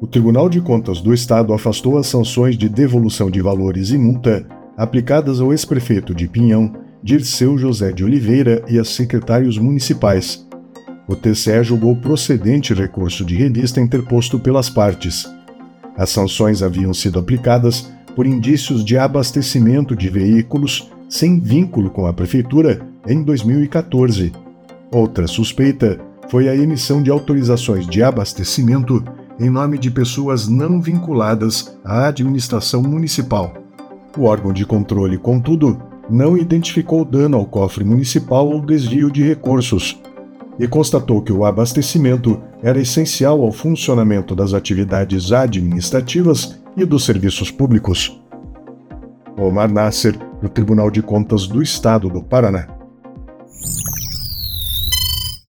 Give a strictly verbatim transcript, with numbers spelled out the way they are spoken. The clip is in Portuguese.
O Tribunal de Contas do Estado afastou as sanções de devolução de valores e multa aplicadas ao ex-prefeito de Pinhão, Dirceu José de Oliveira, e a secretários municipais. O T C E julgou procedente recurso de revista interposto pelas partes. As sanções haviam sido aplicadas por indícios de abastecimento de veículos sem vínculo com a prefeitura em dois mil e quatorze. Outra suspeita foi a emissão de autorizações de abastecimento em nome de pessoas não vinculadas à administração municipal. O órgão de controle, contudo, não identificou dano ao cofre municipal ou desvio de recursos, e constatou que o abastecimento era essencial ao funcionamento das atividades administrativas e dos serviços públicos. Omar Nasser, do Tribunal de Contas do Estado do Paraná.